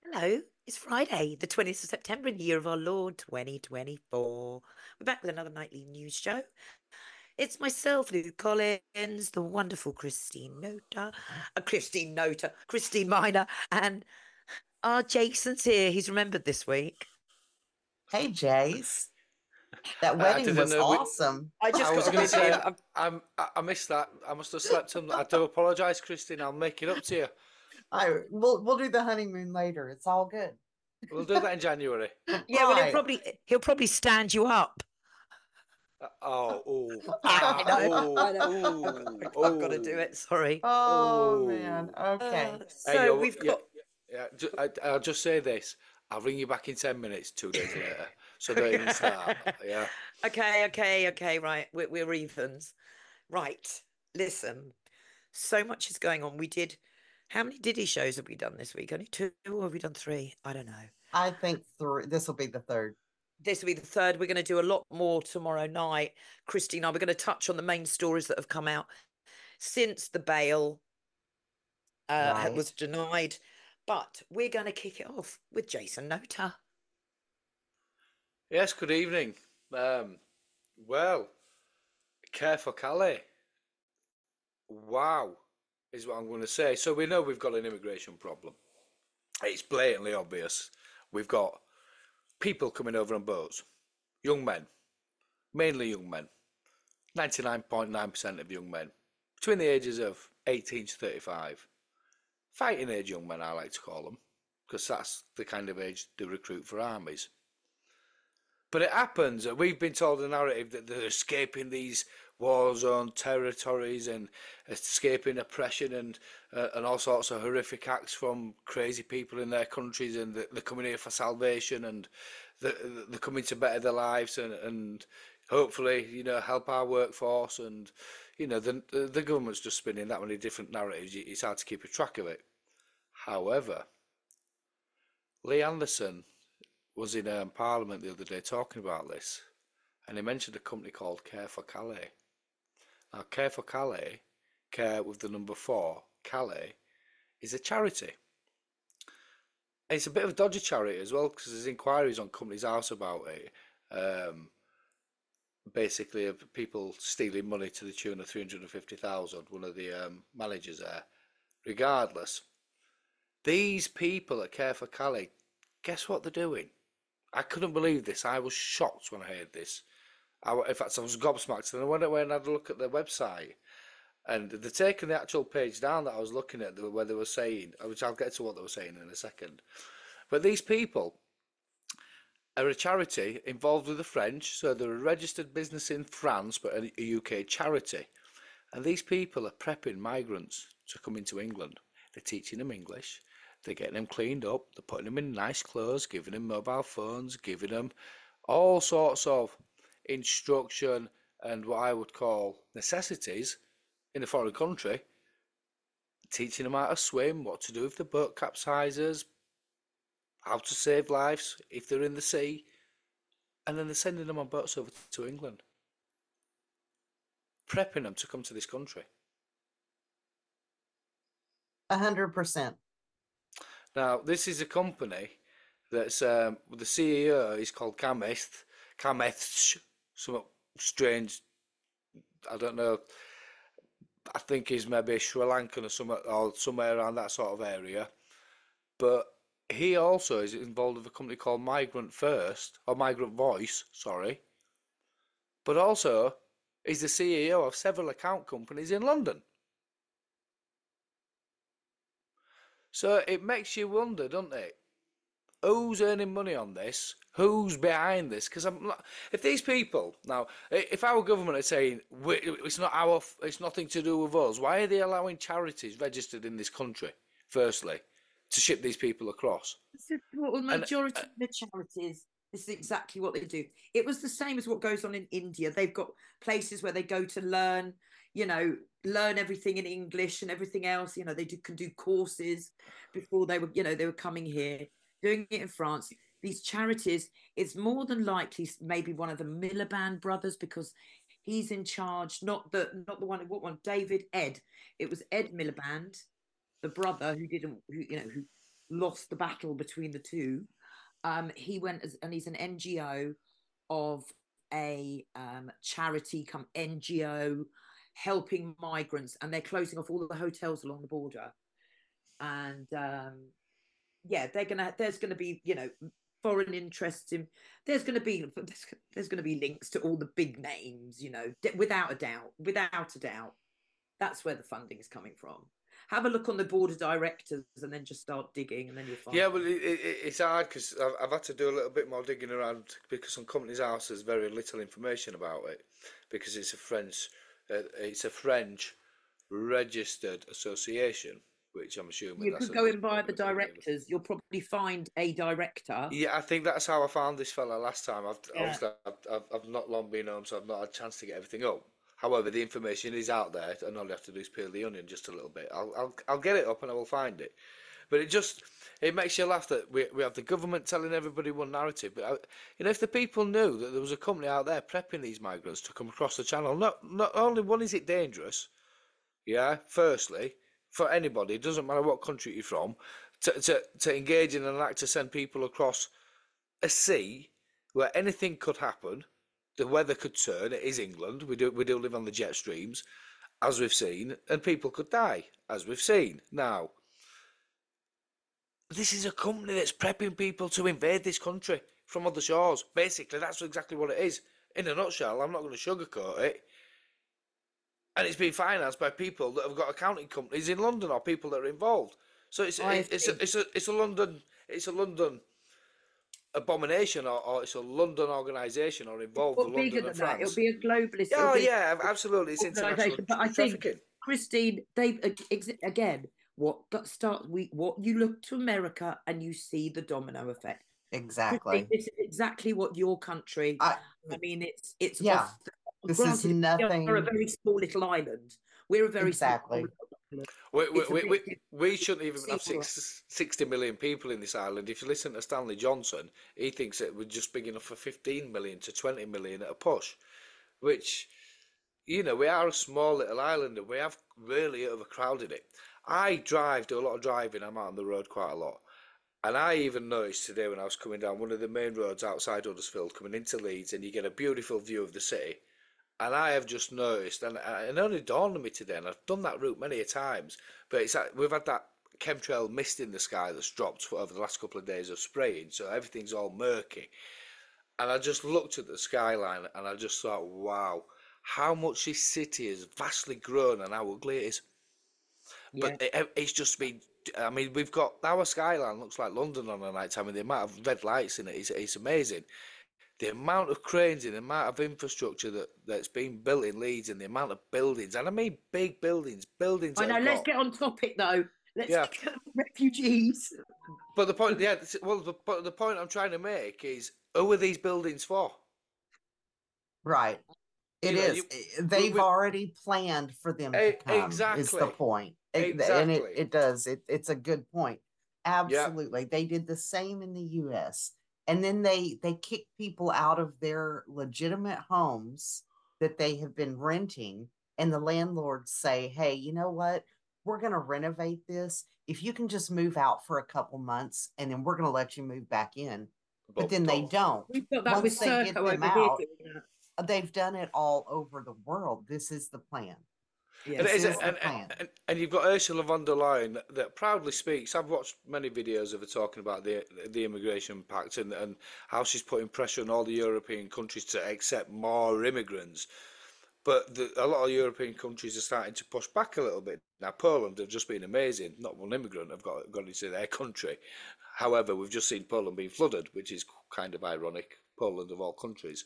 Hello, it's Friday, the 20th of September in the year of our Lord 2024. We're back with another nightly news show. It's myself, Lou Collins, the wonderful Christine Miner, and our Jason's here. He's remembered this week. Hey, Jace. That I wedding didn't was know. awesome. I I just was got a going to say video. I missed that. I must have slept on. I do apologise, Christine. I'll make it up to you. We'll do the honeymoon later. It's all good. We'll do that in January. Yeah, well, Right. he'll probably stand you up. Yeah, I know, I know. I've got to do Oh. it. Sorry. Oh man. Oh. Okay. Hey, So we've yeah, got. yeah. I'll just say this. I'll ring you back in 10 minutes. 2 days later, so don't even start. Yeah. Okay, right. We're evens. Right. Listen, so much is going on. We did, how many Diddy shows have we done this week? Only two, or have we done three? I don't know. I think three. This will be the third. This will be the third. We're going to do a lot more tomorrow night. Christine, we're going to touch on the main stories that have come out since the bail was Right. denied. But we're going to kick it off with Jason Nota. Yes. Good evening. Um. Well, care for Calais. Wow, is what I'm going to say. So we know we've got an immigration problem. It's blatantly obvious. We've got people coming over on boats, young men, mainly young men, 99.9% of young men, between the ages of 18 to 35. Fighting age young men, I like to call them, because that's the kind of age they recruit for armies. But it happens that we've been told a narrative that they're escaping these war zone territories and escaping oppression and all sorts of horrific acts from crazy people in their countries, and they're coming here for salvation, and they're coming to better their lives and hopefully help our workforce, and the government's just spinning that many different narratives. It's hard to keep a track of it. However, Lee Anderson was in Parliament the other day talking about this, and he mentioned a company called Care for Calais. Now, Care for Calais, Care with the number four, Calais, is a charity. And it's a bit of a dodgy charity as well, because there's inquiries on Companies House about it. Um, Basically, of people stealing money to the tune of 350,000. One of the managers there. Regardless, these people at Care for Calais, guess what they're doing? I couldn't believe this. I was shocked when I heard this. In fact, I was gobsmacked. And I went away and had a look at their website. And they're taking the actual page down that I was looking at, where they were saying, which I'll get to what they were saying in a second. But these people are a charity involved with the French. So they're a registered business in France, but a UK charity. And these people are prepping migrants to come into England. They're teaching them English. They're getting them cleaned up. They're putting them in nice clothes, giving them mobile phones, giving them all sorts of instruction and what I would call necessities in a foreign country, teaching them how to swim, what to do if the boat capsizes, how to save lives if they're in the sea, and then they're sending them on boats over to England, prepping them to come to this country. 100%. Now, this is a company that's the CEO is called Kameth, some strange. I don't know. I think he's maybe Sri Lankan or somewhere around that sort of area. But he also is involved with a company called Migrant First or Migrant Voice, sorry. But also is the CEO of several account companies in London. So it makes you wonder, doesn't it? Who's earning money on this? Who's behind this? Because I'm not, if these people now, if our government are saying it's not our, it's nothing to do with us, why are they allowing charities registered in this country? Firstly, to ship these people across, This is what the and majority of the charities, this is exactly what they do. It was the same as what goes on in India. They've got places where they go to learn, learn everything in English and everything else. Can do courses before they were coming here, doing it in France. These charities, it's more than likely maybe one of the Miliband brothers because he's in charge, not the one, what one, David, Ed. It was Ed Miliband, the brother who didn't, who lost the battle between the two. He went and he's an NGO of a charity come NGO helping migrants, and they're closing off all the hotels along the border. And yeah, there's gonna be, you know, foreign interests in, there's gonna be links to all the big names, you know, without a doubt. That's where the funding is coming from. Have a look on the board of directors and then just start digging, and then you'll find. Yeah, well, it's hard because I've had to do a little bit more digging around because on Companies House there's very little information about it because it's a French registered association, which I'm assuming You could go in by the directors. You'll probably find a director. Yeah, I think that's how I found this fella last time. I've not long been home, so I've not had a chance to get everything up. However, the information is out there, and all you have to do is peel the onion just a little bit. I'll get it up and I will find it. But it makes you laugh that we have the government telling everybody one narrative. But you know, if the people knew that there was a company out there prepping these migrants to come across the channel, not only one is it dangerous, yeah. Firstly, for anybody, it doesn't matter what country you're from, to engage in an act to send people across a sea where anything could happen. The weather could turn. It is England. We do live on the jet streams, as we've seen, and people could die, as we've seen. Now, this is a company that's prepping people to invade this country from other shores. Basically, that's exactly what it is. In a nutshell, I'm not going to sugarcoat it. And it's being financed by people that have got accounting companies in London or people that are involved. So it's a London abomination, or it's a London organisation, or involved with London and France. It'll be a globalist. Oh yeah, absolutely. It's international but I trafficking. think, Christine, they again, what you look to America and you see the domino effect. Exactly. Christine, this is exactly what your country. I mean, it's yeah. This is nothing. We're a very small little island. We're a very exactly. We shouldn't even have 60 million people in this island. If you listen to Stanley Johnson, he thinks that we're just big enough for 15 million to 20 million at a push, which, you know, we are a small little island and we have really overcrowded it. I do a lot of driving. I'm out on the road quite a lot. And I even noticed today when I was coming down one of the main roads outside Huddersfield, coming into Leeds, and you get a beautiful view of the city. And I have just noticed, and it only dawned on me today, and I've done that route many a times, but it's like we've had that chemtrail mist in the sky that's dropped over the last couple of days of spraying, so everything's all murky. And I just looked at the skyline, and I just thought, wow, how much this city has vastly grown and how ugly it is. Yeah. But it's just been, I mean, we've got, our skyline looks like London on a night time, and the amount of red lights in it it's amazing. The amount of cranes and the amount of infrastructure that's been built in Leeds, and the amount of buildings, and I mean big buildings. I know. Let's get on topic though. Let's get refugees. But the point, the point I'm trying to make is, who are these buildings for? Right. They've already planned for them to come. Exactly. Is the point. Exactly. And it does. It's a good point. Absolutely. They did the same in the U.S. And then they kick people out of their legitimate homes that they have been renting. And the landlords say, hey, you know what? We're going to renovate this. If you can just move out for a couple months, and then we're going to let you move back in. But then they don't. We've got that with Serco over here. They've done it all over the world. This is the plan. Yeah, and you've got Ursula von der Leyen that proudly speaks. I've watched many videos of her talking about the immigration pact and how she's putting pressure on all the European countries to accept more immigrants. But a lot of European countries are starting to push back a little bit. Now, Poland have just been amazing. Not one immigrant have got into their country. However, we've just seen Poland being flooded, which is kind of ironic. Poland of all countries.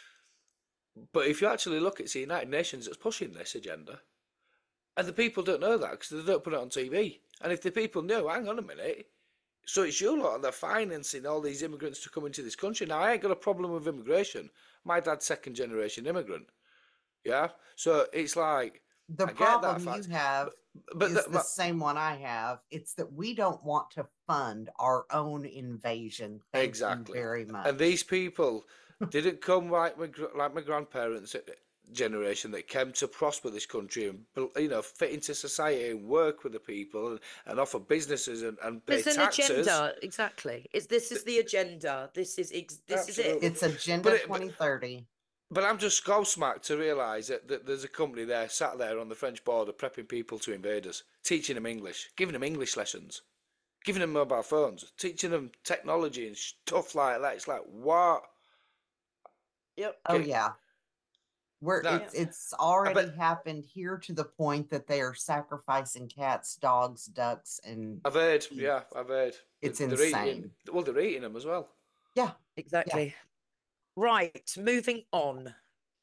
But if you actually look, it's the United Nations that's pushing this agenda. And the people don't know that because they don't put it on TV. And if the people knew, hang on a minute, so it's you lot that are financing all these immigrants to come into this country. Now, I ain't got a problem with immigration. My dad's second generation immigrant. Yeah? So it's like, the problem you have is the same one I have. It's that we don't want to fund our own invasion. Thank you very much. And these people didn't come like my grandparents generation that came to prosper this country and, you know, fit into society and work with the people and offer businesses and pay There's an taxes. agenda, exactly. This is the agenda. This is it. It's Agenda 2030. But I'm just gobsmacked to realise that there's a company there, sat there on the French border, prepping people to invade us, teaching them English, giving them English lessons, giving them mobile phones, teaching them technology and stuff like that. It's like, what? Yep. Oh yeah. It's already happened here to the point that they are sacrificing cats, dogs, ducks, and I've heard. geese. Yeah, I've heard. It's they're insane. They're eating them as well. Yeah, exactly. Yeah. Right, moving on.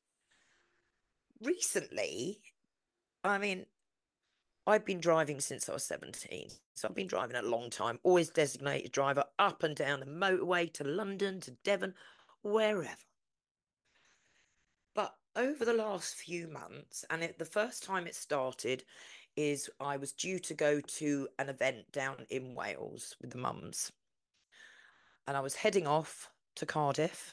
Recently, I mean, I've been driving since I was 17. So I've been driving a long time, always designated driver up and down the motorway to London, to Devon, wherever. But over the last few months, and the first time it started is I was due to go to an event down in Wales with the mums. And I was heading off to Cardiff.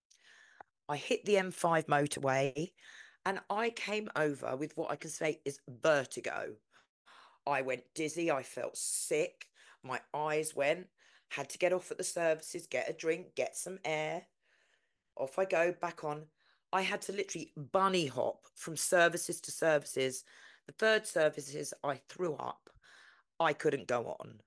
I hit the M5 motorway and I came over with what I can say is vertigo. I went dizzy, I felt sick, my eyes went, had to get off at the services, get a drink, get some air. Off I go, back on. I had to literally bunny hop from services to services. The third services, I threw up. I couldn't go on.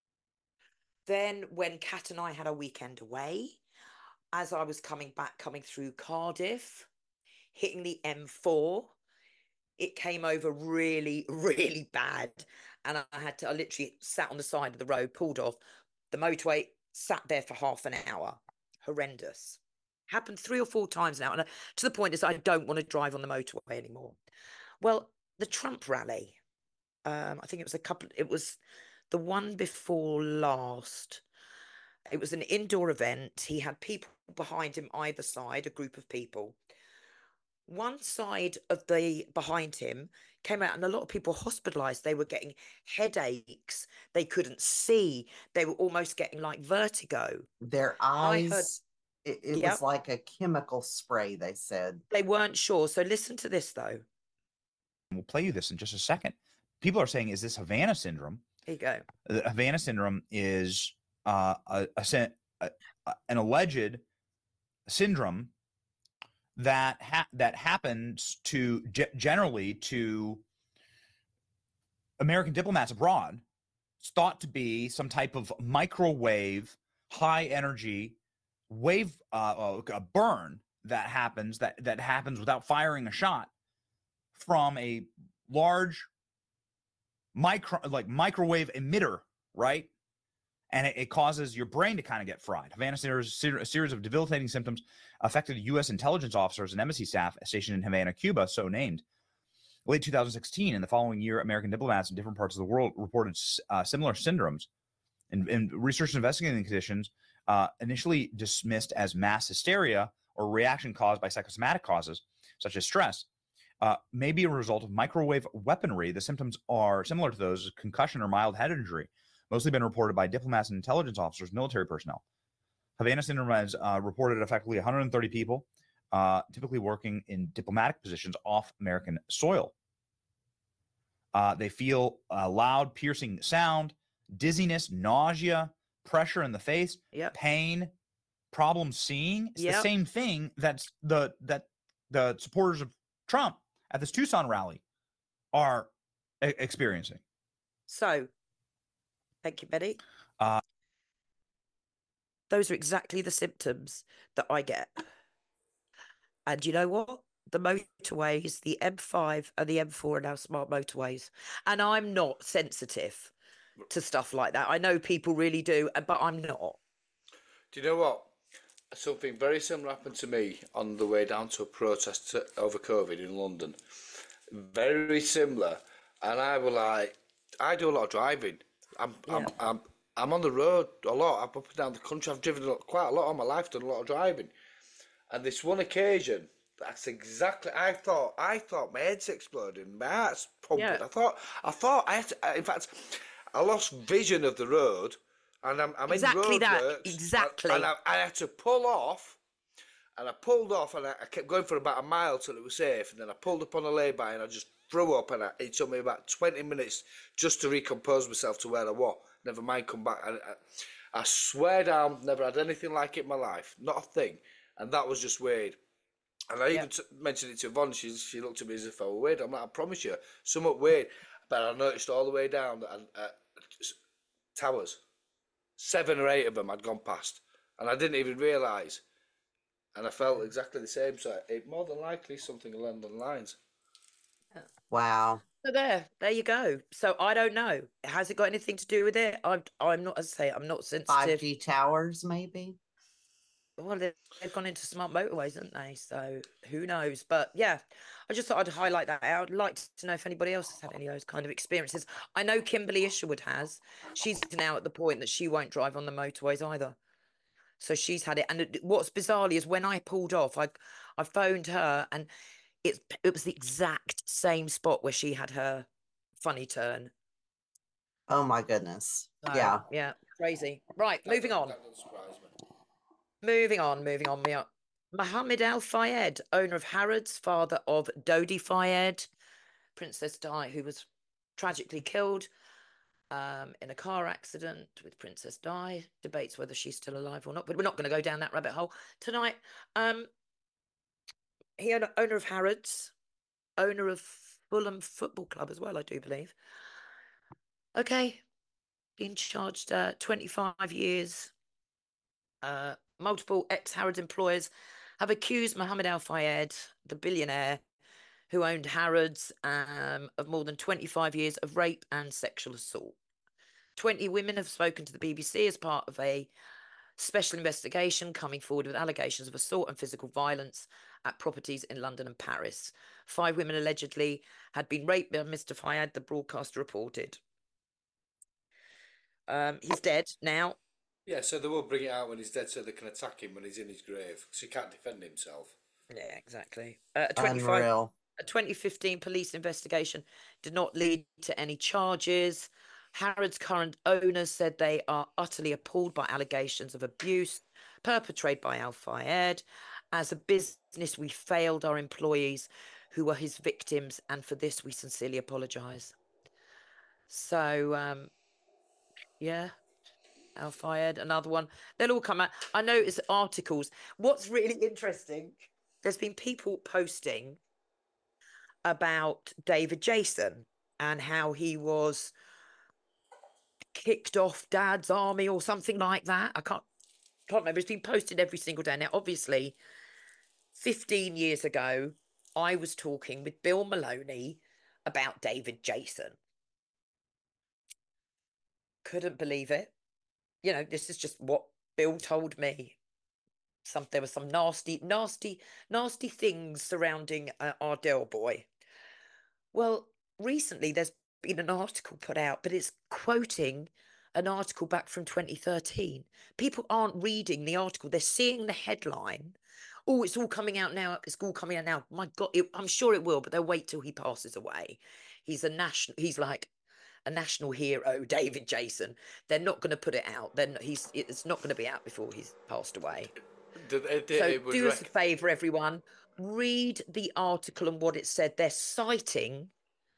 Then when Kat and I had a weekend away, as I was coming through Cardiff, hitting the M4, it came over really, really bad. And I literally sat on the side of the road, pulled off the motorway, sat there for half an hour. Horrendous. Happened 3 or 4 times now. And to the point is I don't want to drive on the motorway anymore. Well, the Trump rally, I think it was the one before last. It was an indoor event. He had people behind him either side, a group of people. One side of behind him came out and a lot of people hospitalized. They were getting headaches. They couldn't see. They were almost getting like vertigo. Their eyes, it was like a chemical spray, they said. They weren't sure. So listen to this, though. We'll play you this in just a second. People are saying, is this Havana syndrome? Here you go. Havana syndrome is an alleged syndrome that happens to generally to American diplomats abroad. It's thought to be some type of microwave, high energy wave burn that happens without firing a shot from a large microwave emitter, right? And it causes your brain to kind of get fried. Havana syndrome is a series of debilitating symptoms affected U.S. intelligence officers and embassy staff stationed in Havana, Cuba, so named. Late 2016, in the following year, American diplomats in different parts of the world reported similar syndromes. And research investigating the conditions, initially dismissed as mass hysteria or reaction caused by psychosomatic causes, such as stress, may be a result of microwave weaponry. The symptoms are similar to those of concussion or mild head injury, mostly been reported by diplomats and intelligence officers, military personnel. Havana syndrome has reported effectively 130 people, typically working in diplomatic positions off American soil. They feel loud, piercing sound, dizziness, nausea, pressure in the face, pain, problem seeing. It's the same thing that the supporters of Trump at this Tucson rally are experiencing. So, thank you, Betty. Those are exactly the symptoms that I get. And you know what? The motorways, the M5 and the M4 are now smart motorways. And I'm not sensitive to stuff like that. I know people really do, but I'm not. Do you know what? Something very similar happened to me on the way down to a protest over COVID in London. Very similar. And I was like, I do a lot of driving. I'm on the road a lot. I'm up and down the country. I've driven quite a lot all my life, done a lot of driving. And this one occasion, that's exactly. I thought my head's exploding, my heart's pumping. Yeah. I thought I had to. In fact, I lost vision of the road, and I'm exactly in roadworks. Exactly. And I had to pull off And I pulled off, and I kept going for about a mile till it was safe, and then I pulled up on a lay-by, and I just threw up, and it took me about 20 minutes just to recompose myself to where I was. Never mind come back. I swear down, never had anything like it in my life, not a thing, and that was just weird. And I even mentioned it to Yvonne. She looked at me as if I were weird. I'm like, I promise you, somewhat weird. But I noticed all the way down that towers, 7 or 8 of them I'd gone past, and I didn't even realise. And I felt exactly the same. So it more than likely something along the lines. Wow. So there you go. So I don't know. Has it got anything to do with it? I'm not, as I say, I'm not sensitive. 5G towers, maybe. Well, they've gone into smart motorways, haven't they? So who knows? But yeah, I just thought I'd highlight that out. I'd like to know if anybody else has had any of those kind of experiences. I know Kimberly Isherwood has. She's now at the point that she won't drive on the motorways either. So she's had it. And what's bizarrely is when I pulled off, I phoned her, and it was the exact same spot where she had her funny turn. Oh my goodness. So, Yeah. yeah, crazy. Right, moving on. That doesn't surprise me. Moving on. Mohammed Al Fayed, owner of Harrods, father of Dodi Fayed, Princess Di, who was tragically killed in a car accident with Princess Di. Debates whether she's still alive or not, but we're not going to go down that rabbit hole tonight. He owner of Harrods, owner of Fulham Football Club as well, I do believe. Okay, being charged 25 years. Multiple ex-Harrods employers have accused Mohammed Al Fayed, the billionaire who owned Harrods, of more than 25 years of rape and sexual assault. 20 women have spoken to the BBC as part of a special investigation coming forward with allegations of assault and physical violence at properties in London and Paris. 5 women allegedly had been raped by Mr. Fayed, the broadcaster reported. He's dead now. Yeah, so they will bring it out when he's dead so they can attack him when he's in his grave because he can't defend himself. Yeah, exactly. Unreal. A 2015 police investigation did not lead to any charges. Harrods' current owners said they are utterly appalled by allegations of abuse perpetrated by Al Fayed. As a business, we failed our employees who were his victims, and for this we sincerely apologise. So, yeah, Al Fayed, another one. They'll all come out. I notice articles. What's really interesting, there's been people posting about David Jason and how he was kicked off Dad's army or something like that. I can't remember. It's been posted every single day. Now, obviously, 15 years ago, I was talking with Bill Maloney about David Jason. Couldn't believe it. You know, this is just what Bill told me. There were some nasty things surrounding our Del boy. Well, recently there's been an article put out, but it's quoting an article back from 2013. People aren't reading the article. They're seeing the headline. Oh, it's all coming out now. It's all coming out now. My God, I'm sure it will, but they'll wait till he passes away. He's like a national hero, David Jason. They're not going to put it out. It's not going to be out before he's passed away. So do us a favour, everyone. Read the article and what it said. They're citing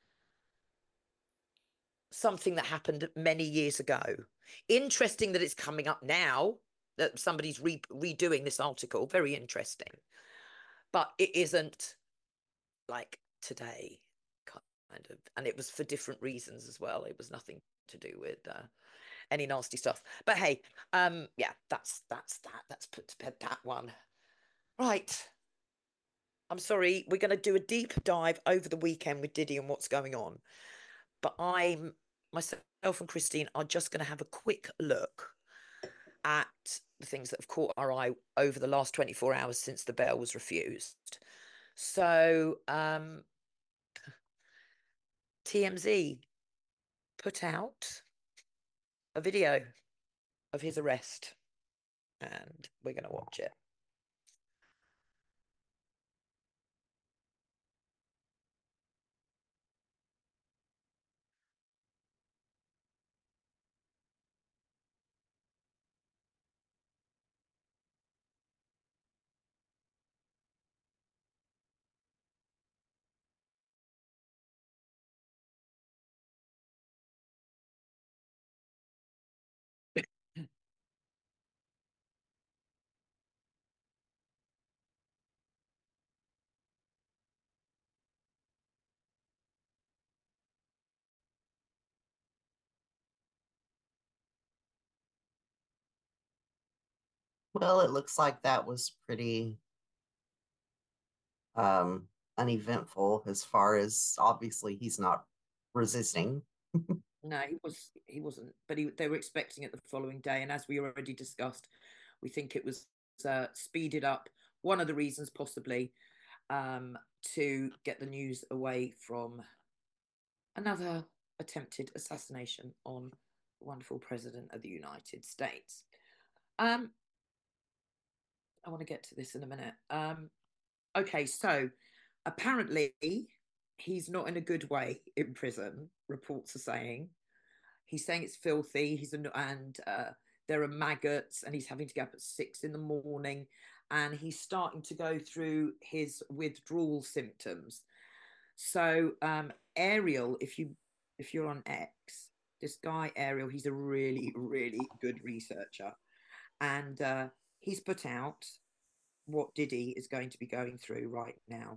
something that happened many years ago. Interesting that it's coming up now, that somebody's redoing this article. Very interesting. But it isn't like today, kind of. And it was for different reasons as well. It was nothing to do with any nasty stuff. But hey, yeah, that's that. That's put to bed that one. Right. I'm sorry, we're going to do a deep dive over the weekend with Diddy and what's going on. But myself and Christine are just going to have a quick look at the things that have caught our eye over the last 24 hours since the bail was refused. So, TMZ put out a video of his arrest, and we're going to watch it. Well, it looks like that was pretty uneventful as far as obviously he's not resisting. No, he wasn't, but they were expecting it the following day. And as we already discussed, we think it was speeded up. One of the reasons, possibly, to get the news away from another attempted assassination on the wonderful President of the United States. I want to get to this in a minute. Okay, so apparently he's not in a good way in prison. Reports are saying he's saying it's filthy. And there are maggots, and he's having to get up at 6 a.m, and he's starting to go through his withdrawal symptoms. So Ariel, if you're on X, this guy Ariel, he's a really, really good researcher, and he's put out what Diddy is going to be going through right now.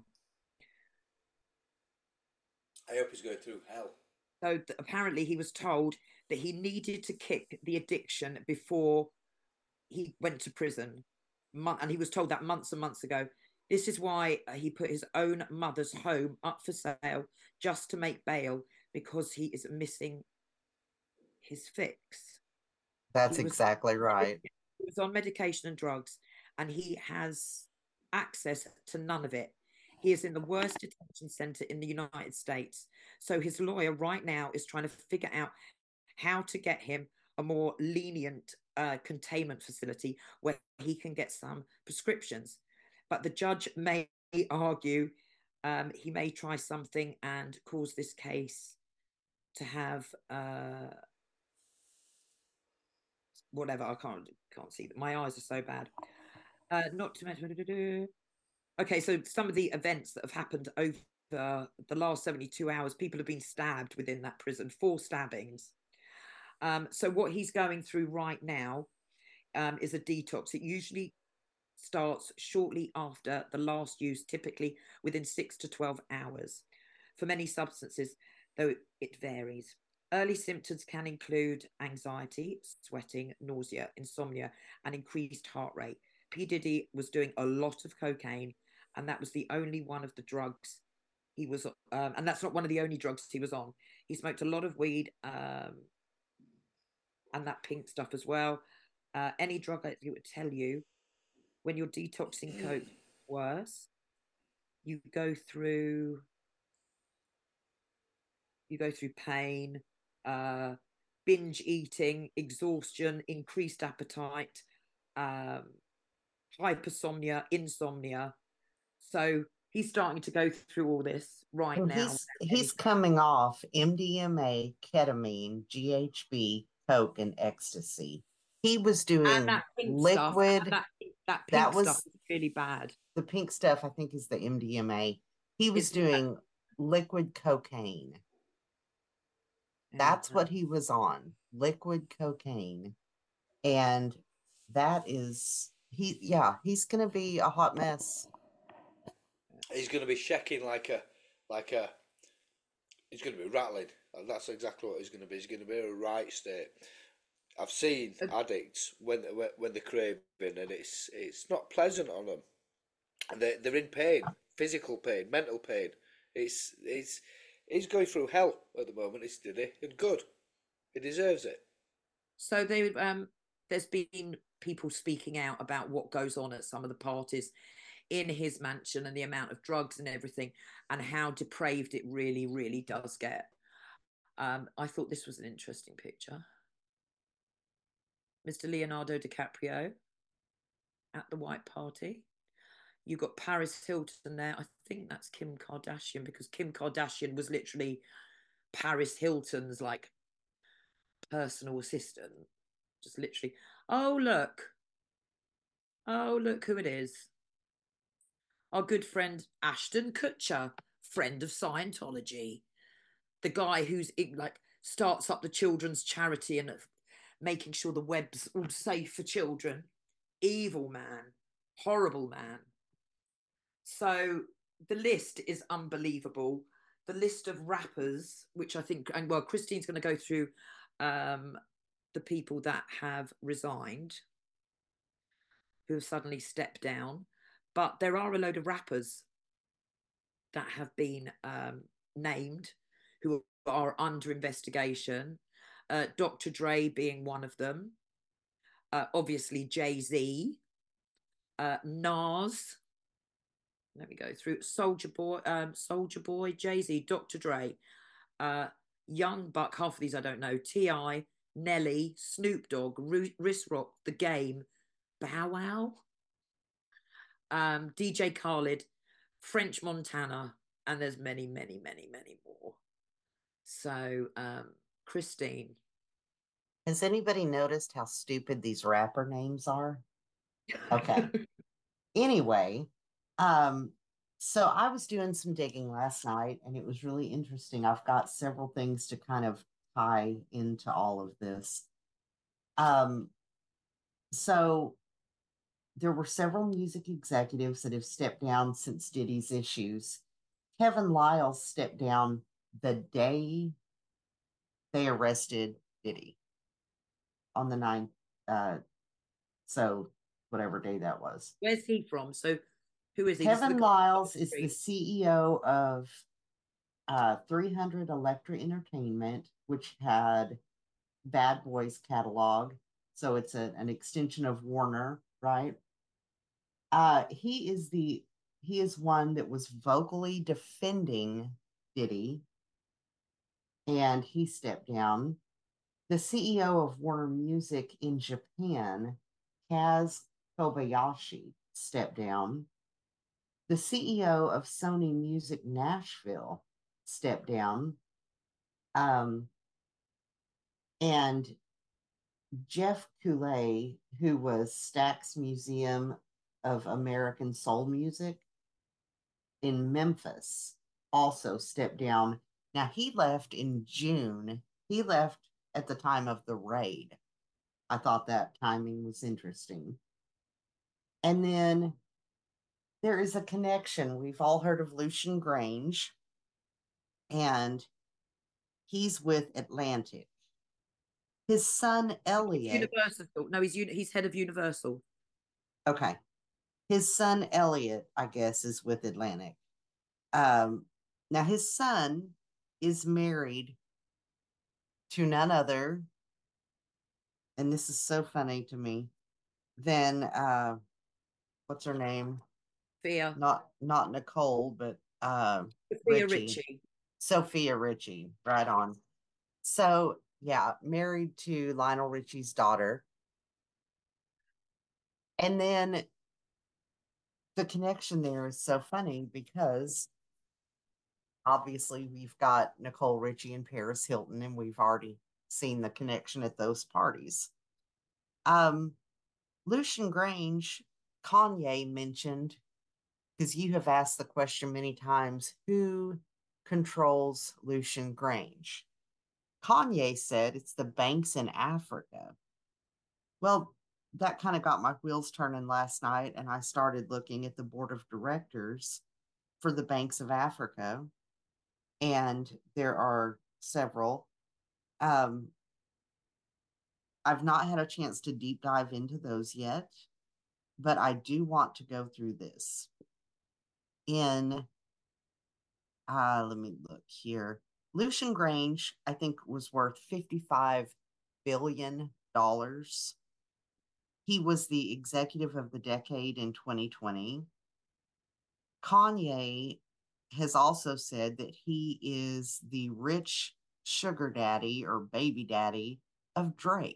I hope he's going through hell. So apparently he was told that he needed to kick the addiction before he went to prison. And he was told that months and months ago. This is why he put his own mother's home up for sale just to make bail, because he is missing his fix. That's exactly right. He was on medication and drugs, and he has access to none of it. He is in the worst detention center in the United States. So his lawyer right now is trying to figure out how to get him a more lenient containment facility where he can get some prescriptions. But the judge may argue he may try something and cause this case to have whatever. I can't see that. My eyes are so bad. Not to mention. Okay, so some of the events that have happened over the last 72 hours, people have been stabbed within that prison, 4 stabbings. So what he's going through right now is a detox. It usually starts shortly after the last use, typically within 6 to 12 hours. For many substances, though it varies. Early symptoms can include anxiety, sweating, nausea, insomnia, and increased heart rate. P. Diddy was doing a lot of cocaine, and that was the only one of the drugs he was and that's not one of the only drugs he was on. He smoked a lot of weed and that pink stuff as well. Any drug it would tell you when you're detoxing coke worse, you go through pain, binge eating, exhaustion, increased appetite, hypersomnia, insomnia. So he's starting to go through all this right now. He's coming off MDMA, ketamine, GHB, coke, and ecstasy. He was doing liquid. Stuff, that pink stuff was really bad. The pink stuff, I think, is the MDMA. He was doing liquid cocaine. That's what he was on, liquid cocaine. And that is, he's going to be a hot mess. He's going to be shaking like a, he's going to be rattling. That's exactly what he's going to be. He's going to be in a right state. I've seen addicts when they're craving, and it's not pleasant on them. And they're in pain, physical pain, mental pain. He's going through hell at the moment. It's Diddy, and good. He deserves it. So there's been people speaking out about what goes on at some of the parties in his mansion and the amount of drugs and everything, and how depraved it really, really does get. I thought this was an interesting picture. Mr. Leonardo DiCaprio at the White Party. You got Paris Hilton there. I think that's Kim Kardashian, because Kim Kardashian was literally Paris Hilton's like personal assistant. Just literally. Oh look who it is. Our good friend Ashton Kutcher, friend of Scientology. The guy who's like starts up the children's charity and making sure the web's all safe for children. Evil man, horrible man. So the list is unbelievable. The list of rappers, which I think, and well, Christine's going to go through the people that have resigned. who have suddenly stepped down. But there are a load of rappers that have been named who are under investigation. Dr. Dre being one of them. Obviously, Jay-Z, Nas. Let me go through Soldier Boy, Jay-Z, Dr. Dre, Young Buck. Half of these I don't know. T.I., Nelly, Snoop Dogg, Riss Rock, The Game, Bow Wow, DJ Khaled, French Montana, and there's many, many, many, many more. So, Christine. Has anybody noticed how stupid these rapper names are? Okay. Anyway, so I was doing some digging last night and it was really interesting. I've got several things to kind of tie into all of this. So there were several music executives that have stepped down since Diddy's issues. Kevin Liles stepped down the day they arrested Diddy on the 9th. So whatever day that was. Where's he from? So who is he? Kevin Liles is the CEO of 300 Elektra Entertainment, which had Bad Boys catalog. So it's an extension of Warner, right? He is one that was vocally defending Diddy, and he stepped down. The CEO of Warner Music in Japan, Kaz Kobayashi, stepped down. The CEO of Sony Music Nashville stepped down. And Jeff Kooley, who was Stax Museum of American Soul Music in Memphis, also stepped down. Now, he left in June. He left at the time of the raid. I thought that timing was interesting. And then there is a connection. We've all heard of Lucian Grange, and he's with Atlantic. His son, Elliot. Universal. No, he's head of Universal. Okay. His son, Elliot, I guess, is with Atlantic. Now, his son is married to none other, and this is so funny to me, than, what's her name? Sophia. Not Nicole, but Sophia Richie. Sophia Richie, right on. So, yeah, married to Lionel Richie's daughter. And then the connection there is so funny because obviously we've got Nicole Richie and Paris Hilton, and we've already seen the connection at those parties. Lucian Grange, Kanye mentioned, because you have asked the question many times, who controls Lucian Grange? Kanye said it's the banks in Africa. Well, that kind of got my wheels turning last night, and I started looking at the board of directors for the Banks of Africa, and there are several. I've not had a chance to deep dive into those yet, but I do want to go through this. Let me look here. Lucian Grange, I think, was worth $55 billion. He was the executive of the decade in 2020. Kanye has also said that he is the rich sugar daddy or baby daddy of Drake.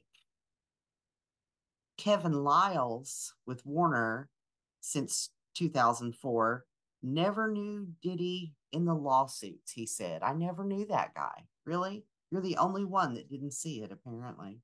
Kevin Liles with Warner since 2004 never knew Diddy in the lawsuits, he said. I never knew that guy. Really? You're the only one that didn't see it, apparently.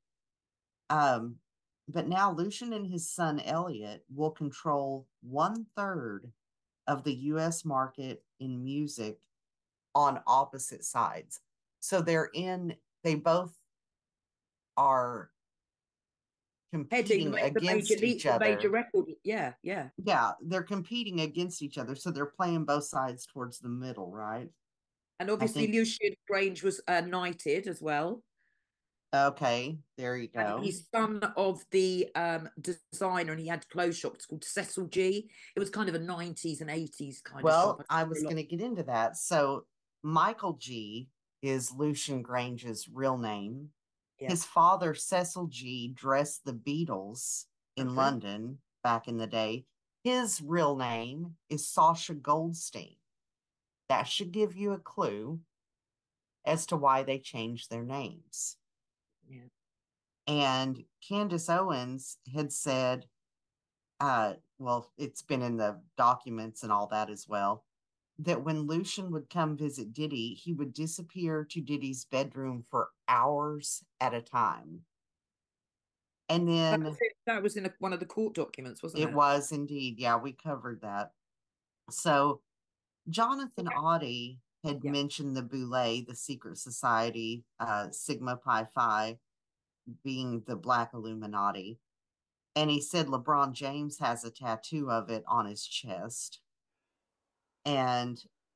But now Lucian and his son Elliot will control 1/3 of the U.S. market in music on opposite sides. So they both are competing against each other. Major record, yeah. Yeah, they're competing against each other. So they're playing both sides towards the middle, right? And obviously Lucian Grange was knighted as well. Okay, there you And go. he's son of the designer, and he had clothes shops called Cecil G. It was kind of a 90s and 80s kind of shop. Well, I was going to get into that. So Michael G is Lucian Grange's real name. Yeah. His father, Cecil G, dressed the Beatles in London back in the day. His real name is Sasha Goldstein. That should give you a clue as to why they changed their names. Yeah. And Candace Owens had said, well, it's been in the documents and all that as well, that when Lucian would come visit Diddy, he would disappear to Diddy's bedroom for hours at a time. And then that was in one of the court documents, wasn't it? It was indeed. Yeah, we covered that. So Jonathan Oddie had mentioned the Boule, the secret society, Sigma Pi Phi, being the Black Illuminati. And he said LeBron James has a tattoo of it on his chest. And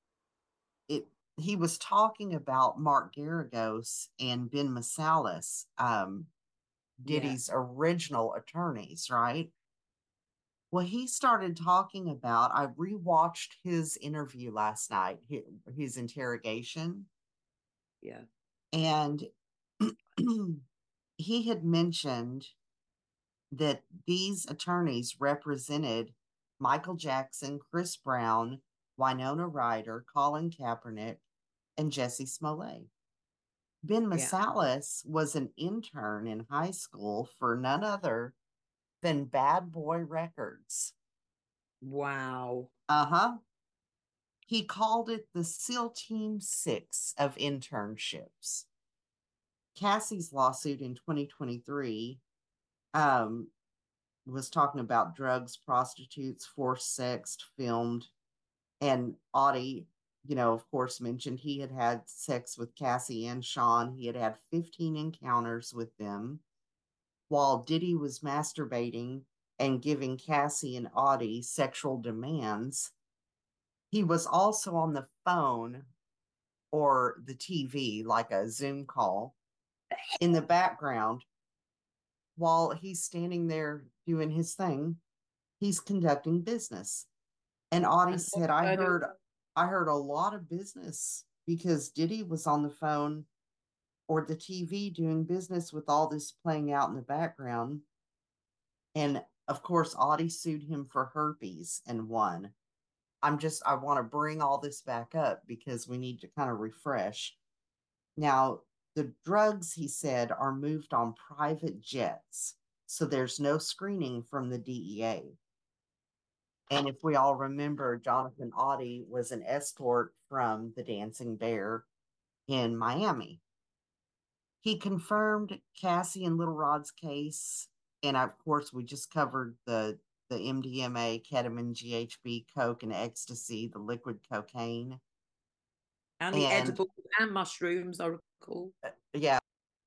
he was talking about Mark Garagos and Ben Masalis, Diddy's original attorneys, right? Well, he started talking about, I rewatched his interview last night, his interrogation. Yeah. And he had mentioned that these attorneys represented Michael Jackson, Chris Brown, Winona Ryder, Colin Kaepernick, and Jussie Smollett. Ben Masalis was an intern in high school for none other than Bad Boy Records. Wow. He called it the SEAL Team 6 of internships. Cassie's lawsuit in 2023 was talking about drugs, prostitutes, forced sex, filmed. And Audie, of course, mentioned he had had sex with Cassie and Sean. He had had 15 encounters with them while Diddy was masturbating and giving Cassie and Audie sexual demands. He was also on the phone or the TV, like a Zoom call, in the background while he's standing there doing his thing. He's conducting business. And Audie said, I heard a lot of business because Diddy was on the phone or the TV doing business with all this playing out in the background. And of course, Audie sued him for herpes and won. I want to bring all this back up because we need to kind of refresh. Now, the drugs, he said, are moved on private jets. So there's no screening from the DEA. And if we all remember, Jonathan Audie was an escort from the Dancing Bear in Miami. He confirmed Cassie and Little Rod's case. And of course, we just covered the MDMA, ketamine, GHB, coke, and ecstasy, the liquid cocaine. And the edible and mushrooms, I recall. Yeah.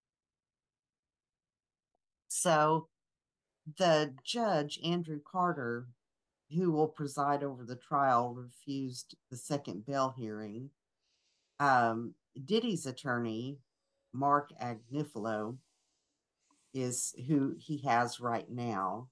So the judge, Andrew Carter, who will preside over the trial, refused the second bail hearing. Diddy's attorney, Mark Agnifilo, is who he has right now.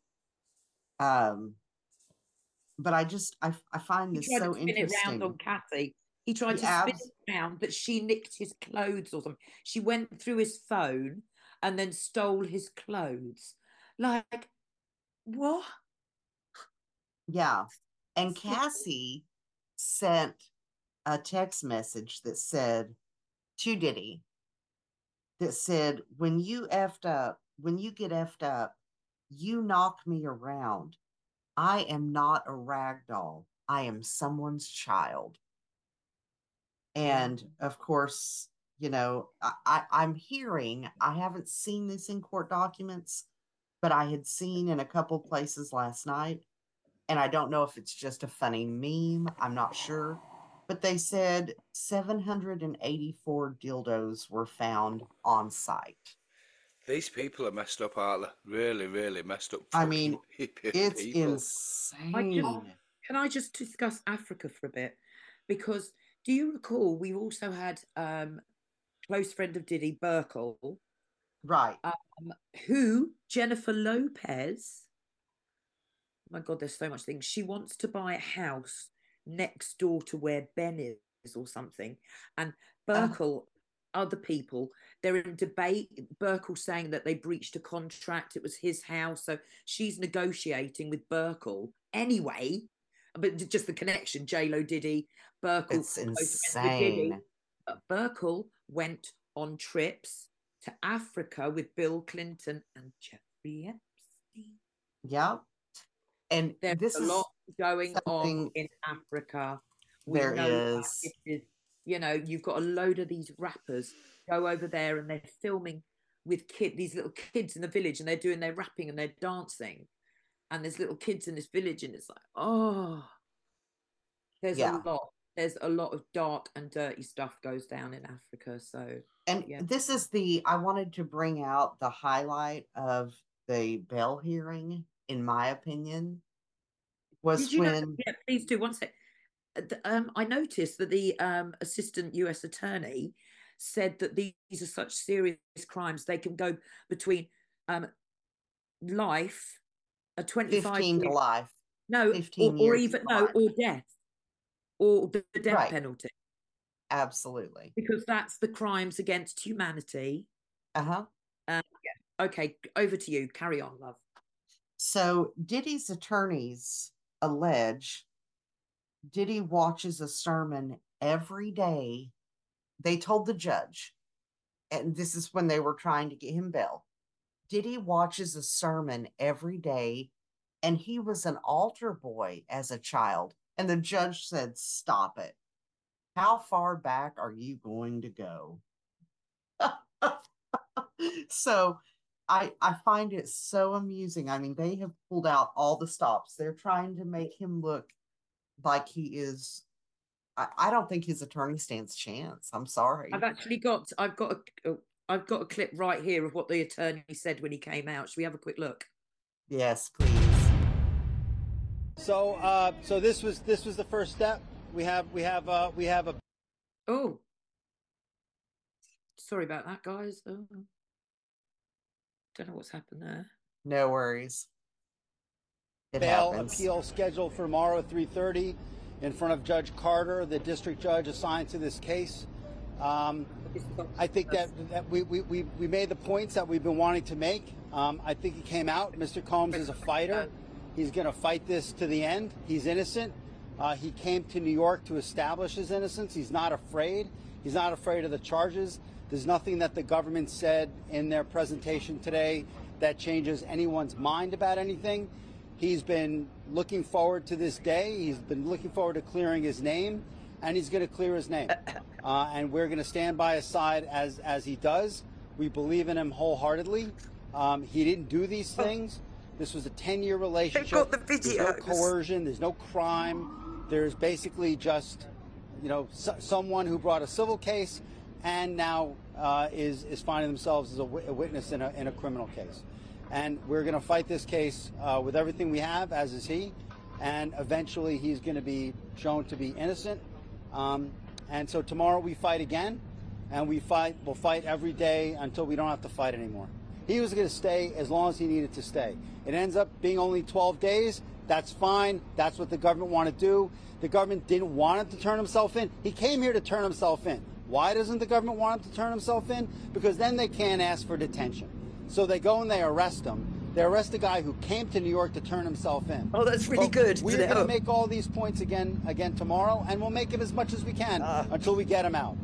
But I find this so interesting. He tried to spin it round on Cassie. He tried to spin it round that she nicked his clothes or something. She went through his phone and then stole his clothes. Like, what? Yeah. And Cassie sent a text message that said to Diddy, that said, when you get effed up, you knock me around. I am not a rag doll. I am someone's child. And of course, I'm hearing, I haven't seen this in court documents, but I had seen in a couple places last night. And I don't know if it's just a funny meme. I'm not sure. But they said 784 dildos were found on site. These people are messed up, aren't they? Really, really messed up. I mean, it's insane. Can I just discuss Africa for a bit? Because do you recall we also had close friend of Diddy, Burkle, Right. Who, Jennifer Lopez, oh my God, there's so much things. She wants to buy a house next door to where Ben is or something. And Burkle, other people, they're in debate. Burkle saying that they breached a contract. It was his house. So she's negotiating with Burkle anyway. But just the connection, J-Lo, Diddy, Burkle. It's insane. But Burkle went on trips to Africa with Bill Clinton and Jeffrey Epstein. Yeah. And there's this a is lot going something- on in Africa. There is. You know, you've got a load of these rappers go over there and they're filming with these little kids in the village, and they're doing their rapping and they're dancing. And there's little kids in this village, and it's like, oh, there's a lot. There's a lot of dark and dirty stuff goes down in Africa. So, and this is I wanted to bring out the highlight of the Bell hearing, in my opinion, was when. Yeah, please do. One sec. I noticed that the assistant U.S. attorney said that these are such serious crimes, they can go between life, a 25 15 to life. No, 15 or years even life. or death, or the death Right. penalty. Absolutely. Because that's the crimes against humanity. Uh-huh. Okay, over to you. Carry on, love. So Diddy's attorneys allege Diddy watches a sermon every day. They told the judge, and this is when they were trying to get him bail, Diddy watches a sermon every day, and he was an altar boy as a child. And the judge said, stop it. How far back are you going to go? So I find it so amusing. I mean, they have pulled out all the stops. They're trying to make him look like he is. I don't think his attorney stands chance. I'm sorry. I've got a clip right here of what the attorney said when he came out. Should we have a quick look? Yes, please. So this was the first step. We have a. Oh, sorry about that, guys. Oh. Don't know what's happened there. No worries. It bail happens. Appeal scheduled for tomorrow at 3:30 in front of Judge Carter, the district judge assigned to this case. I think that we made the points that we've been wanting to make. I think it came out. Mr. Combs is a fighter. He's going to fight this to the end. He's innocent. He came to New York to establish his innocence. He's not afraid. He's not afraid of the charges. There's nothing that the government said in their presentation today that changes anyone's mind about anything. He's been looking forward to this day. He's been looking forward to clearing his name, and he's going to clear his name. And we're going to stand by his side as he does. We believe in him wholeheartedly. He didn't do these things. This was a 10-year relationship. They've got the videos. There's no coercion. There's no crime. There's basically just, someone who brought a civil case and now is finding themselves as a witness in a criminal case. And we're going to fight this case with everything we have, as is he. And eventually he's going to be shown to be innocent. And so tomorrow we fight again, and we'll fight every day until we don't have to fight anymore. He was going to stay as long as he needed to stay. It ends up being only 12 days. That's fine. That's what the government wanted to do. The government didn't want him to turn himself in. He came here to turn himself in. Why doesn't the government want him to turn himself in? Because then they can't ask for detention. So they go and they arrest him. They arrest a guy who came to New York to turn himself in. Oh, that's really good. We're going to make all these points again tomorrow, and we'll make him as much as we can until we get him out.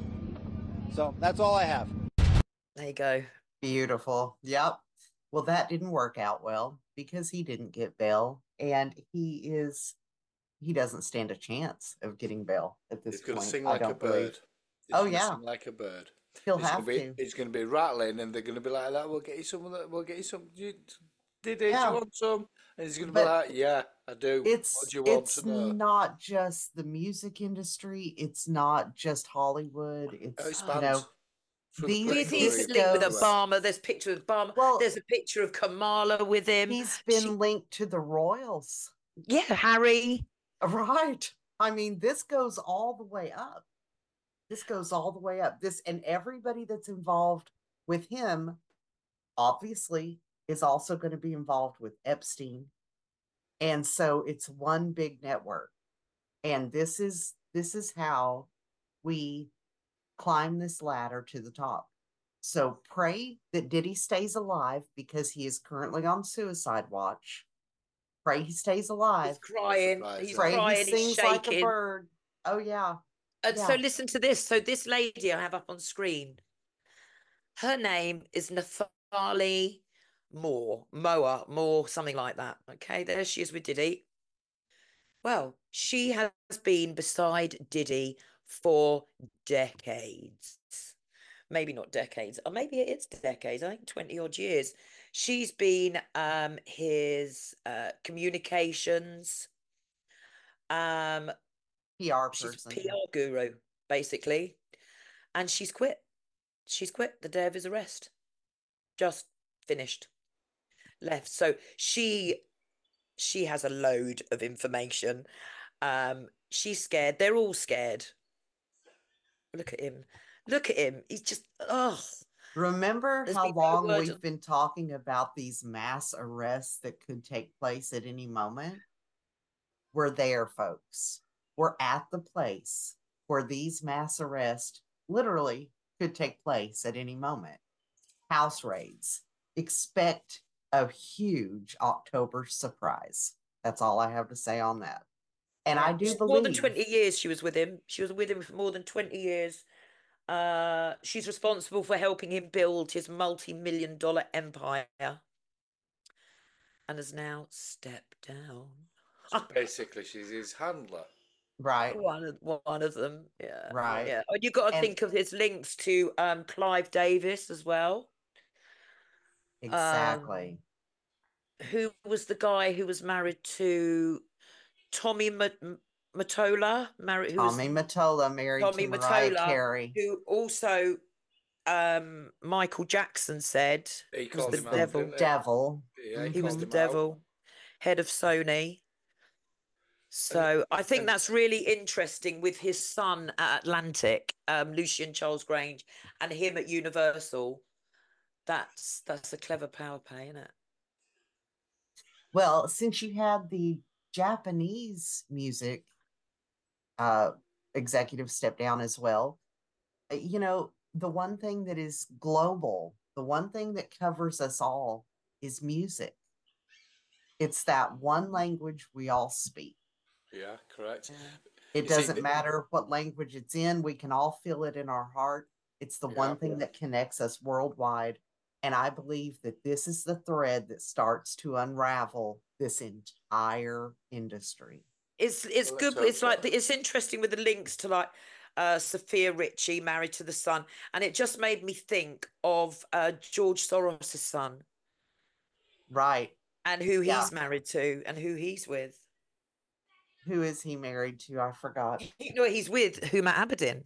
So that's all I have. There you go. Beautiful. Yep. Well, that didn't work out well because he didn't get bail, and he doesn't stand a chance of getting bail at this point. He's going to sing like a bird. Oh yeah, sing like a bird. He'll have to. It's going to be rattling, and they're going to be like that. We'll get you some of that. We'll get you some. Do you want some? And he's going to be like, yeah, I do. What do you want to know? It's not just the music industry. It's not just Hollywood. It's He's linked with Obama. There's a picture of Obama. Well, there's a picture of Kamala with him. He's been linked to the royals. Yeah, Harry. Right. I mean, this goes all the way up. This and everybody that's involved with him obviously is also going to be involved with Epstein. And so it's one big network. And this is how we climb this ladder to the top. So pray that Diddy stays alive, because he is currently on suicide watch. Pray he stays alive. He's crying. surprised, He's yeah. Pray crying. he He's sings shaking. like a bird. Oh yeah. And Yeah. so listen to this. So this lady I have up on screen, her name is Nathali Moore, something like that. Okay, there she is with Diddy. Well, she has been beside Diddy for decades. Maybe not decades, or maybe it's decades, I think 20 odd years. She's been his communications, PR she's a person. PR guru, basically. And she's quit. She's quit the day of his arrest. Just finished. Left. So she has a load of information. She's scared. They're all scared. Look at him. Look at him. He's just, oh. Remember There's how been no long word we've of- been talking about these mass arrests that could take place at any moment? We're there, folks. We're at the place where these mass arrests literally could take place at any moment. House raids. Expect a huge October surprise. That's all I have to say on that. And I do More than believe 20 years she was with him. She was with him for more than 20 years. She's responsible for helping him build his multi-million-dollar empire and has now stepped down. So basically, she's his handler. right, One of them, yeah. right. Yeah. And you've got to And- think of his links to Clive Davis as well. Exactly. Who was the guy who was married to Tommy Mottola? Tommy Mottola married Tommy to Mariah Mottola, Carey. who also Michael Jackson said He was called the him out, devil. didn't he? Devil. Yeah, He was called the him out. devil, head of Sony. So I think that's really interesting with his son at Atlantic, Lucian Charles Grange, and him at Universal. That's a clever power play, isn't it? Well, since you had the Japanese music executive step down as well, you know, the one thing that is global, the one thing that covers us all is music. It's that one language we all speak. Yeah, correct. It You see, doesn't matter what language it's in, we can all feel it in our heart. It's the one thing that connects us worldwide. And I believe that this is the thread that starts to unravel this entire industry. It's Well, good. let's It's hope like so. it's interesting with the links to like Sophia Richie married to the son, and it just made me think of George Soros' son Right. and who Yeah. he's married to and who he's with. Who is he married to? I forgot. You know, he's with Huma Abedin.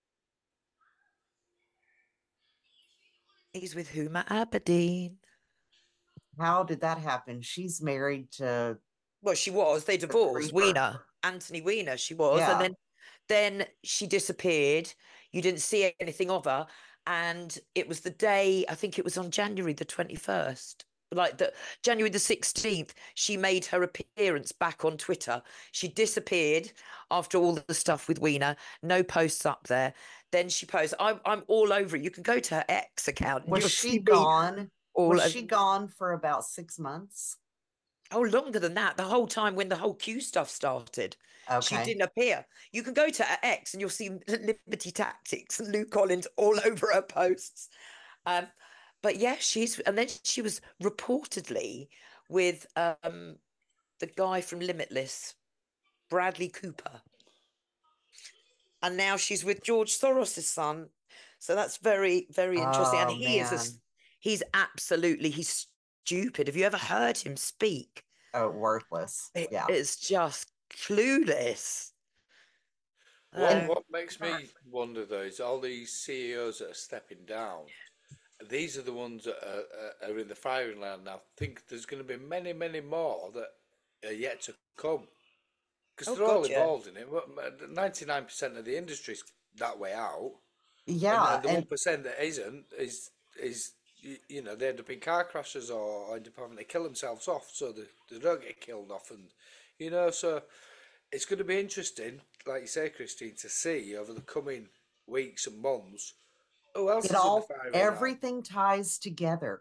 He's with Huma Abedin. How did that happen? She's married to Well, she was. They divorced. Creeper. Weiner, Anthony Weiner. She was, Yeah. and then she disappeared. You didn't see anything of her, and it was the day. I think it was on January the 21st. Like the January the 16th, she made her appearance back on Twitter. She disappeared after all the stuff with Weiner. No posts up there. Then she posted. I'm all over it. You can go to her X account. And Was you'll she see me gone? all Was over- she gone for about 6 months? Oh, longer than that. The whole time when the whole Q stuff started. She Okay. didn't appear. You can go to her X and you'll see Liberty Tactics and Luke Collins all over her posts. But yeah, and then she was reportedly with the guy from Limitless, Bradley Cooper. And now she's with George Soros' son. So that's very, very interesting. And Oh, he's stupid. Have you ever heard him speak? Oh, worthless. Yeah. It's just clueless. What makes me wonder though is all these CEOs that are stepping down. These are the ones that are in the firing line now. I think there's going to be many, many more that are yet to come because they're all involved in it. 99% of the industry's that way out. Yeah. And the 1% that isn't is you know, they end up in car crashes or end up having to kill themselves off so they don't get killed off. And, you know, so it's going to be interesting, like you say, Christine, to see over the coming weeks and months who else is in the firing line. Everything ties together.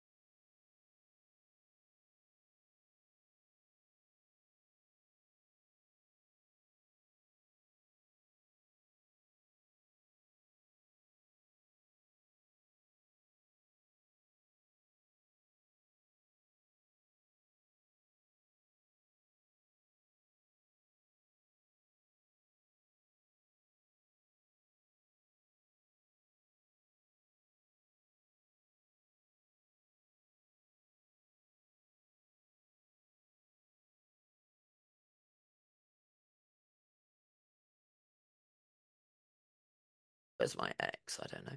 Where's my ex? I don't know.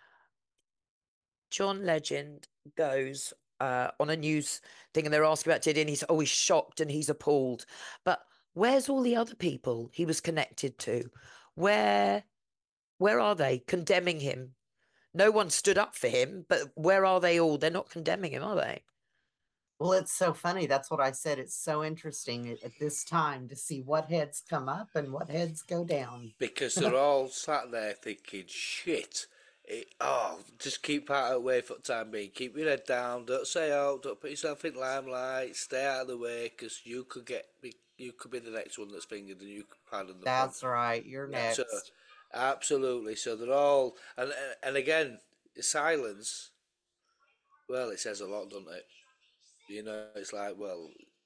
John Legend goes on a news thing and they're asking about Diddy and he's shocked and he's appalled. But where's all the other people he was connected to? Where are they condemning him? No one stood up for him, but where are they all? They're not condemning him, are they? Well, it's so funny. That's what I said. It's so interesting at this time to see what heads come up and what heads go down. Because they're all sat there thinking, shit, just keep out of the way for the time being. Keep your head down. Don't say out. Don't put yourself in limelight. Stay out of the way because you could be the next one that's fingered and you could pardon the That's pun. right. You're next. So, absolutely. So they're all, and again, silence, well, it says a lot, doesn't it? You know, it's like, well,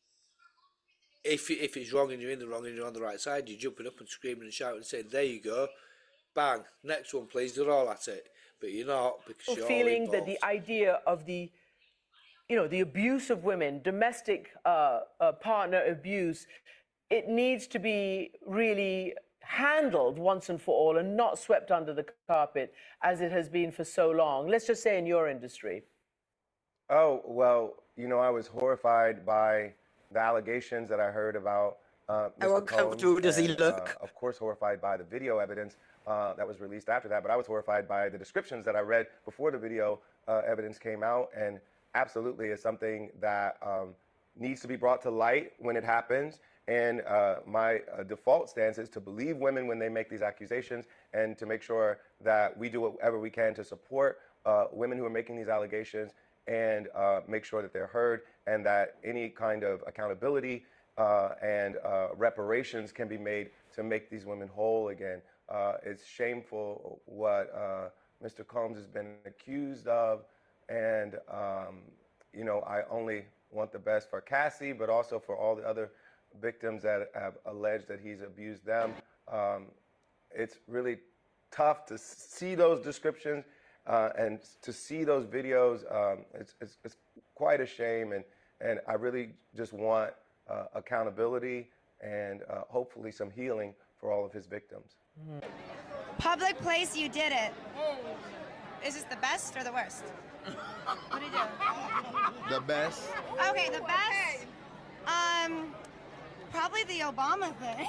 if it's wrong and you're in the wrong and you're on the right side, you're jumping up and screaming and shouting and saying, there you go, bang, next one please, they're all at it. But you're not, because you're feeling involved. That the idea of the abuse of women, domestic partner abuse, it needs to be really handled once and for all and not swept under the carpet as it has been for so long. Let's just say in your industry. Oh, well, I was horrified by the allegations that I heard about Mr. How uncomfortable Combs, does he and, look? of course, horrified by the video evidence that was released after that. But I was horrified by the descriptions that I read before the video evidence came out. And absolutely is something that needs to be brought to light when it happens. And my default stance is to believe women when they make these accusations and to make sure that we do whatever we can to support women who are making these allegations and make sure that they're heard and that any kind of accountability and reparations can be made to make these women whole again. It's shameful what Mr. Combs has been accused of, and I only want the best for Cassie, but also for all the other victims that have alleged that he's abused them. It's really tough to see those descriptions and to see those videos. It's quite a shame, and I really just want accountability and hopefully some healing for all of his victims. Public place, you did it. Is this the best or the worst? What did you do? The best. Okay, the best. Probably the Obama thing.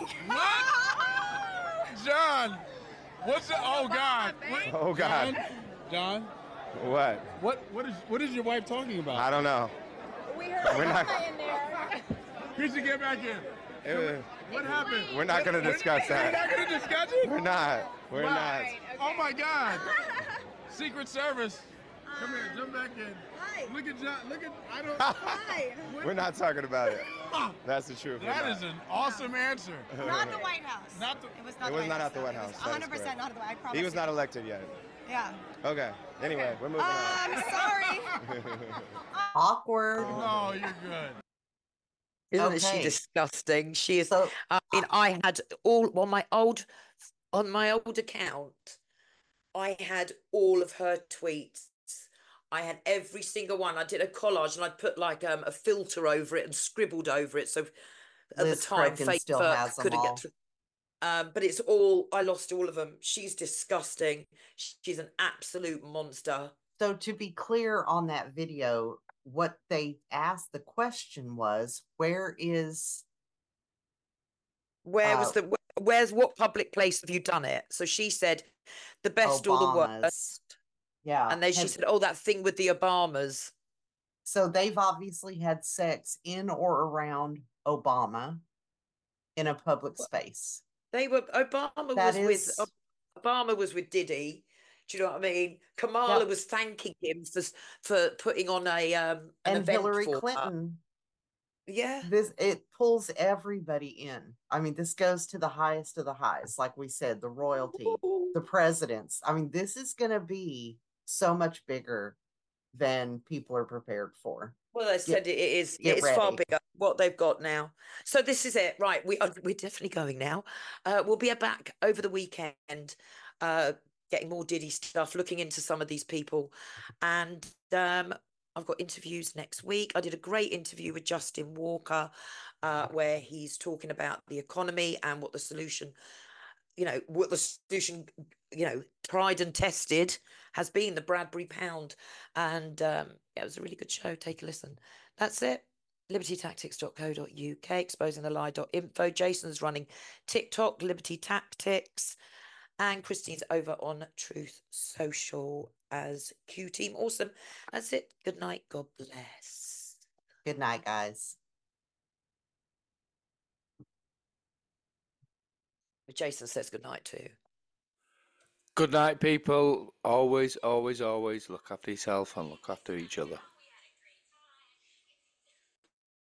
John, what's the? Oh God. Oh God. John. What? What is your wife talking about? I don't know. We heard We're not- Obama in there. Chrissy, get back in. What happened? We're not going to discuss We're that. not going to discuss it? We're not. We're Wow. not. Oh my God. Secret Service. Come here, jump back in. Hi. Look at John. Look at. I don't. Hi. We're not talking about it. That's the truth. We're That not. is an awesome answer. Not the White House. Not the- It was not. It the was White not House, at the though. White It was House. That is 100% correct. not at the White House. I promise He was you. not elected yet. Yeah. Okay. Anyway, we're moving on. I'm sorry. Awkward. No, you're good. Isn't she Okay. disgusting? She is. So I mean, I had all on my old account. I had all of her tweets. I had every single one. I did a collage and I put like a filter over it and scribbled over it. So at Liz the time, Cricken still has them couldn't all. get through. But it's all. I lost all of them. She's disgusting. She's an absolute monster. So to be clear on that video, what they asked the question was, where's Where's what public place have you done it? So she said the best or the Obama's? worst. Yeah. And then she said, "Oh, that thing with the Obamas." So they've obviously had sex in or around Obama in a public space. Obama was with Diddy. Do you know what I mean? Kamala was thanking him for putting on an and event Hillary for Clinton. her. Yeah. It pulls everybody in. I mean, this goes to the highest of the highs, like we said, the royalty, the presidents. I mean, this is going to be so much bigger than people are prepared for. Well, I said it is far bigger what they've got now. So this is it, right? We're definitely going now. We'll be back over the weekend, getting more Diddy stuff, looking into some of these people, and I've got interviews next week. I did a great interview with Justin Walker, where he's talking about the economy and what the solution, tried and tested has been the Bradbury pound. And it was a really good show. Take a listen. That's it. libertytactics.co.uk, exposingthelie.info. Jason's running TikTok, Liberty Tactics, and Christine's over on Truth Social as Q Team. Awesome. That's it. Good night. God bless. Good night, guys. Jason says good night too. Good night, people. Always, always, always look after yourself and look after each other.